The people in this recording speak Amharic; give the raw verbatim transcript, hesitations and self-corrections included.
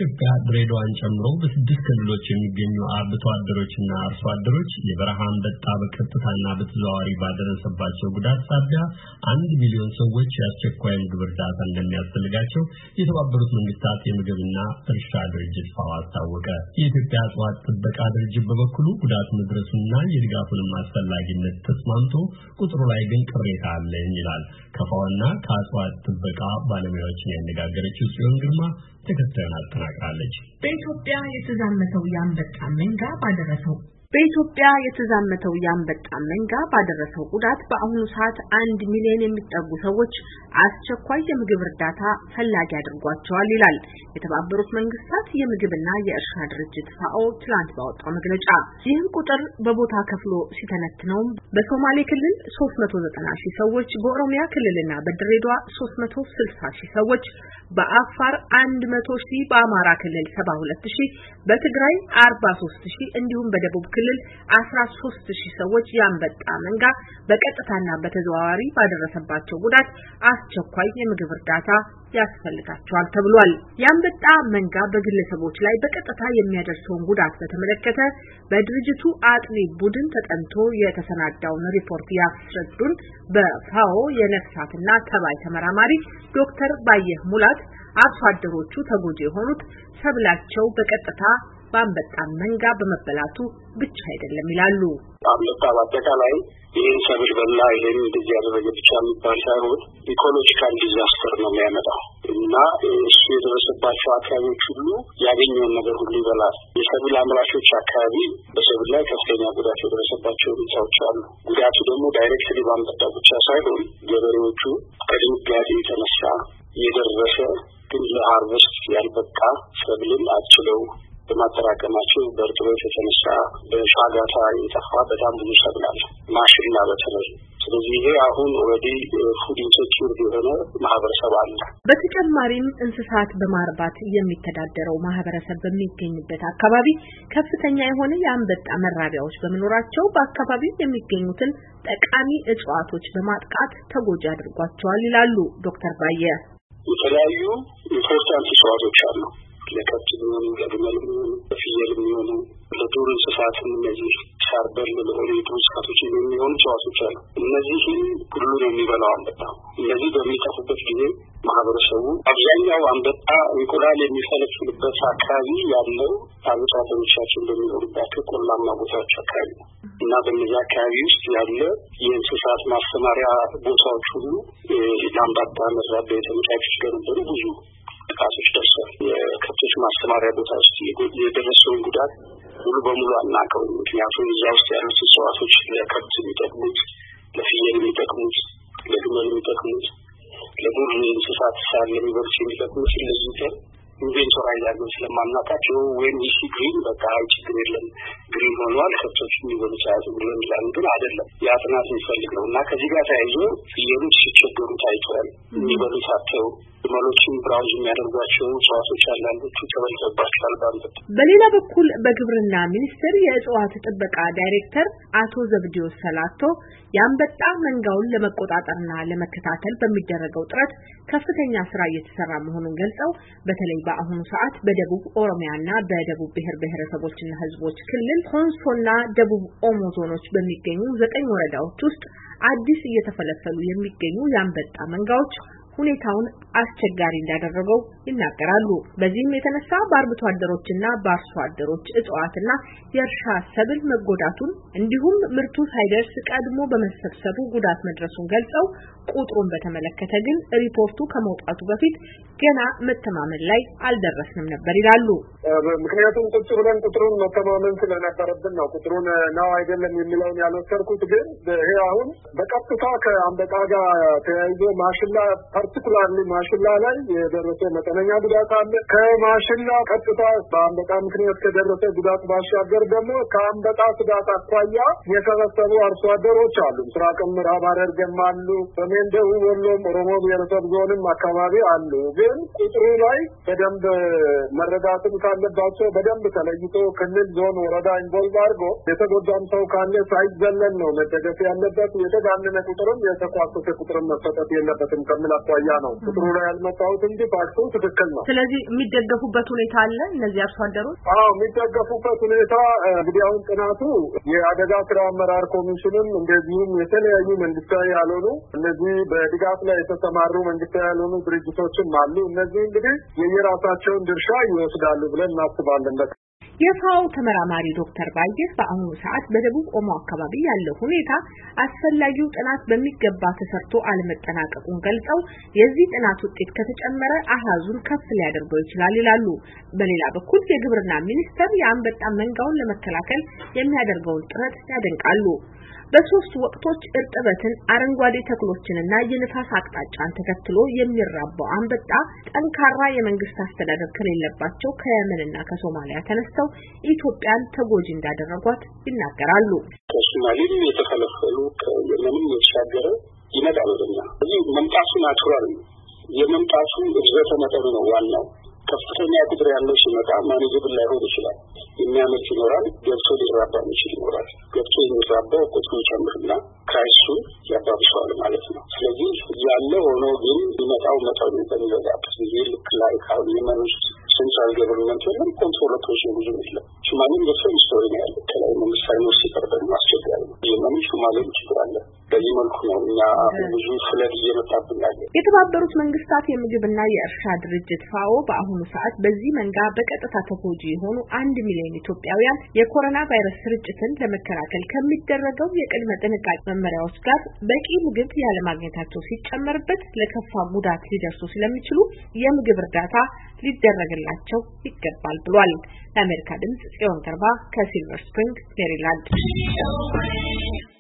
በኢትዮጵያ ድሬዳዋን ጨምሮ በስድስት ክልሎች የሚገኙ አርብቶ አደሮችና አርሶ አደሮች የበረሃ አንበጣ በቀጥታና በተዘዋዋሪ ባደረሰባቸው ጉዳት ሳቢያ አንድ ሚሊዮን ሰዎች የአስቸኳይ ምግብ እርዳታ እንደሚያስፈልጋቸው የተባበሩት መንግስታት የምግብና እርሻ ድርጅት ፋኦ አስታወቀ። የኢትዮጵያ እጽዋት ጥበቃ ድርጅት በበኩሉ ጉዳት መድረሱና የድጋፉንም አስፈላጊነት ተስማምቶ ቁጥሩ ላይ ግን ቅሬታ አለኝ ይላል። ከፋኦና ከእጽዋት ጥበቃ ባለሙያዎችን ያነጋገረችው ጽዮን ግርማ ተከታዩን አጠናቅራለች። በኢትዮጵያ የተዛመተው የአንበጣ መንጋ ባደረሰው በኢትዮጵያ የተዛመተው የአንበጣ መንጋ ባደረሰው ጉዳት በአሁኑ ሰዓት አንድ ሚሊዮን የሚጠጉ ሰዎች አስቸኳይ የምግብ እርዳታ ፈላጊ አድርጓቸዋል ይላል የተባበሩት መንግስታት የምግብና የእርሻ ድርጅት ፋኦ ትላንት ባወጣው መግለጫ። ይህን ቁጥር በቦታ ከፍሎ ሲተነትነው በሶማሌ ክልል ሶስት መቶ ዘጠና ሺህ ሰዎች፣ በኦሮሚያ ክልልና በድሬዳዋ ሶስት መቶ ስልሳ ሺህ ሰዎች፣ በአፋር አንድ መቶ ሺህ፣ በአማራ ክልል ሰባ ሁለት ሺህ፣ በትግራይ አርባ ሶስት ሺህ እንዲሁም በደቡብ ክልል አስራ ሶስት ሺህ ሰዎች የአንበጣ መንጋ በቀጥታና በተዘዋዋሪ ባደረሰባቸው ጉዳት አስቸኳይ የምግብ እርዳታ ያስፈልጋቸዋል ተብሏል። የአንበጣ መንጋ በግለሰቦች ላይ በቀጥታ የሚያደርሰውን ጉዳት በተመለከተ በድርጅቱ አጥኚ ቡድን ተጠንቶ የተሰናዳውን ሪፖርት ያስረዱን በፋኦ የነፍሳትና ተባይ ተመራማሪ ዶክተር ባየህ ሙላት አርሶ አደሮቹ ተጎጂ የሆኑት ሰብላቸው በቀጥታ በአንበጣ መንጋ በመበላቱ ብቻ አይደለም ይላሉ። አንበጣ በአጠቃላይ ይህን ሰብል በላ ይህን እንደዚህ ያደረገ ብቻ የሚባል ሳይሆን ኢኮሎጂካል ዲዛስተር ነው የሚያመጣው እና እሱ የደረሰባቸው አካባቢዎች ሁሉ ያገኘውን ነገር ሁሉ ይበላል። የሰብል አምራቾች አካባቢ በሰብል ላይ ከፍተኛ ጉዳት የደረሰባቸው ሁኔታዎች አሉ። ጉዳቱ ደግሞ ዳይሬክትሊ በአንበጣ ብቻ ሳይሆን ገበሬዎቹ ከድንጋጤ የተነሳ የደረሰ ግን ለሃርቨስት ያልበቃ ሰብልን አችለው በማጠራቀማቸው በእርጥበት የተነሳ በሻጋታ የጠፋ በጣም ብዙ ሰብል አለ፣ ማሽላ በተለይ። ስለዚህ ይሄ አሁን ኦልሬዲ ፉድ ኢንሴኪዩሪቲ የሆነ ማህበረሰብ አለ። በተጨማሪም እንስሳት በማርባት የሚተዳደረው ማህበረሰብ በሚገኝበት አካባቢ ከፍተኛ የሆነ የአንበጣ መራቢያዎች በመኖራቸው በአካባቢው የሚገኙትን ጠቃሚ እጽዋቶች በማጥቃት ተጎጂ አድርጓቸዋል ይላሉ ዶክተር ባየ። የተለያዩ ኢምፖርታንት እጽዋቶች አሉ ለከብት የሚሆኑ ለግመል የሚሆኑ ለፍየል የሚሆኑ ለዱር እንስሳትም እነዚህ ሳር በል ለኦሪት እንስሳቶች የሚሆኑ እጽዋቶች አሉ። እነዚህ ሁሉ ነው የሚበላው አንበጣ። እነዚህ በሚጠፉበት ጊዜ ማህበረሰቡ አብዛኛው አንበጣ እንቁላል የሚፈለፍልበት አካባቢ ያለው አርብቶ አደሮቻችን በሚኖሩባቸው ቆላማ ቦታዎች አካባቢ እና በእነዚህ አካባቢ ውስጥ ያለ የእንስሳት ማስተማሪያ ቦታዎች ሁሉ ለአንበጣ መራቢያ የተመቻቹ ስለነበሩ ብዙ ጥቃቶች ደርሰዋል። የከብቶች ማስተማሪያ ቦታ ውስጥ የደረሰውን ጉዳት ሙሉ በሙሉ አናውቀውም። ምክንያቱም እዛ ውስጥ ያሉት እጽዋቶች ለከብት የሚጠቅሙት፣ ለፍየል የሚጠቅሙት፣ ለግመል የሚጠቅሙት፣ ለዱር እንስሳት ሳር ለሚበሉት የሚጠቅሙት ስለዚህ ኢንቬንቶሪ ያለው ስለማናውቃቸው ወይም ይህ ግሪን በቃ ችግር የለም ግሪን ሆኗል ከብቶች የሚበሉት አይደለም ብለን ይላሉ። ግን አይደለም ያ ጥናት የሚፈልግ ነው እና ከዚህ ጋር ተያይዞ ፍየሎች ሲቸገሩ ታይቷል። የሚበሉት አጥተው ግመሎችን ብራውዝ የሚያደርጓቸው እጽዋቶች ያላሉት ተበልተባቸዋል ባንበት። በሌላ በኩል በግብርና ሚኒስቴር የእጽዋት ጥበቃ ዳይሬክተር አቶ ዘብዲዮስ ሰላቶ የአንበጣ መንጋውን ለመቆጣጠርና ለመከታተል በሚደረገው ጥረት ከፍተኛ ስራ እየተሰራ መሆኑን ገልጸው በተለይ በአሁኑ ሰዓት በደቡብ ኦሮሚያና በደቡብ ብሔር ብሔረሰቦችና ህዝቦች ክልል ኮንሶና ደቡብ ኦሞ ዞኖች በሚገኙ ዘጠኝ ወረዳዎች ውስጥ አዲስ እየተፈለፈሉ የሚገኙ የአንበጣ መንጋዎች ሁኔታውን አስቸጋሪ እንዳደረገው ይናገራሉ። በዚህም የተነሳ በአርብቶ አደሮችና በአርሶ አደሮች እጽዋትና የእርሻ ሰብል መጎዳቱን እንዲሁም ምርቱ ሳይደርስ ቀድሞ በመሰብሰቡ ጉዳት መድረሱን ገልጸው ቁጥሩን በተመለከተ ግን ሪፖርቱ ከመውጣቱ በፊት ገና መተማመን ላይ አልደረስንም ነበር ይላሉ። ምክንያቱም ቁጭ ብለን ቁጥሩን መተማመን ስለነበረብን ነው ቁጥሩን ነው አይደለም የሚለውን ያልወሰድኩት። ግን ይሄ አሁን በቀጥታ ከአንበጣ ጋር ተያይዞ ማሽላ ፓርቲኩላርሊ ማሽላ ላይ የደረሰ መጠነኛ ጉዳት አለ። ከማሽላ ቀጥታ በአንበጣ ምክንያት ከደረሰ ጉዳት ባሻገር ደግሞ ከአንበጣ ስጋት አኳያ የተሰበሰቡ አርሶ አደሮች አሉ። ምስራቅ ምዕራብ ሐረርጌም አሉ፣ ሰሜን ደቡብ ወሎም ኦሮሞ ብሔረሰብ ዞንም አካባቢ አሉ። ግን ቁጥሩ ላይ በደንብ መረዳትም ካለባቸው በደንብ ተለይቶ ክልል፣ ዞን፣ ወረዳ ኢንቮልቭ አድርጎ የተጎዳም ሰው ካለ ሳይዘለን ነው መደገፍ ያለበት። የተጋነነ ቁጥርም የተቋረጠ ቁጥርም መሰጠት የለበትም ከምላቸው አኳያ ነው ቁጥሩ ላይ ያልመጣሁት እንጂ ፋክቱ ትክክል ነው። ስለዚህ የሚደገፉበት ሁኔታ አለ እነዚህ አርሶ አደሮች? አዎ የሚደገፉበት ሁኔታ እንግዲህ አሁን ጥናቱ የአደጋ ስራ አመራር ኮሚሽንም እንደዚሁም የተለያዩ መንግስታዊ ያልሆኑ እነዚህ በድጋፍ ላይ የተሰማሩ መንግስታዊ ያልሆኑ ድርጅቶችም አሉ። እነዚህ እንግዲህ የየራሳቸውን ድርሻ ይወስዳሉ ብለን እናስባለን። የፋኦ ተመራማሪ ዶክተር ባየህ በአሁኑ ሰዓት በደቡብ ኦሞ አካባቢ ያለው ሁኔታ አስፈላጊው ጥናት በሚገባ ተሰርቶ አለመጠናቀቁን ገልጸው የዚህ ጥናት ውጤት ከተጨመረ አሃዙን ከፍ ሊያደርገው ይችላል ይላሉ። በሌላ በኩል የግብርና ሚኒስቴር የአንበጣ መንጋውን ለመከላከል የሚያደርገውን ጥረት ያደንቃሉ። በሶስት ወቅቶች እርጥበትን፣ አረንጓዴ ተክሎችንና የንፋስ አቅጣጫን ተከትሎ የሚራባው አንበጣ ጠንካራ የመንግስት አስተዳደር ከሌለባቸው ከየመንና ከሶማሊያ ተነስተው ኢትዮጵያን ተጎጂ እንዳደረጓት ይናገራሉ። ከሶማሊም የተፈለፈሉ ከየመንም የተሻገረ ይመጣል ወደኛ። እዚህ መምጣቱ ናቹራል ነው። የመምጣቱ እርዘተ መጠኑ ነው ዋናው። ከፍተኛ ቁጥር ያለው ሲመጣ ማኔጅብል ላይሆን ይችላል። የሚያመልጥ ይኖራል፣ ገብቶ ሊራባ የሚችል ይኖራል። ገብቶ የሚራባው ቁጥሩ ይጨምርና ክራይሱን ያባብሰዋል ማለት ነው። ስለዚህ ያለ ሆኖ ግን የሚመጣው መጠኑ በሚበዛበት ጊዜ ልክ ላይ ካሁን የመን ውስጥ ሴንትራል ገቨርንመንት የለም፣ ኮንትሮል ኦፕሬሽን ብዙ ይችላል። ሶማሌም በሰም ስቶሪ ነው ያለው። ከላይ መንግስት ሳይኖር ሲቀር ደግሞ አስቸጋሪ ነው። የመንም ሶማሌም ችግር አለ። በዚህ መልኩ ነው እኛ ብዙ ፍለድ እየመጣብን ያለ። የተባበሩት መንግስታት የምግብና የእርሻ ድርጅት ፋኦ በአሁኑ ሰዓት በዚህ መንጋ በቀጥታ ተጎጂ የሆኑ አንድ ሚሊዮን ኢትዮጵያውያን የኮሮና ቫይረስ ስርጭትን ለመከላከል ከሚደረገው የቅድመ ጥንቃቄ መመሪያዎች ጋር በቂ ምግብ ያለማግኘታቸው ሲጨመርበት ለከፋ ጉዳት ሊደርሱ ስለሚችሉ የምግብ እርዳታ ሊደረግላቸው ይገባል ብሏል። ለአሜሪካ ድምጽ ጽዮን ገርባ ከሲልቨር ስፕሪንግ ሜሪላንድ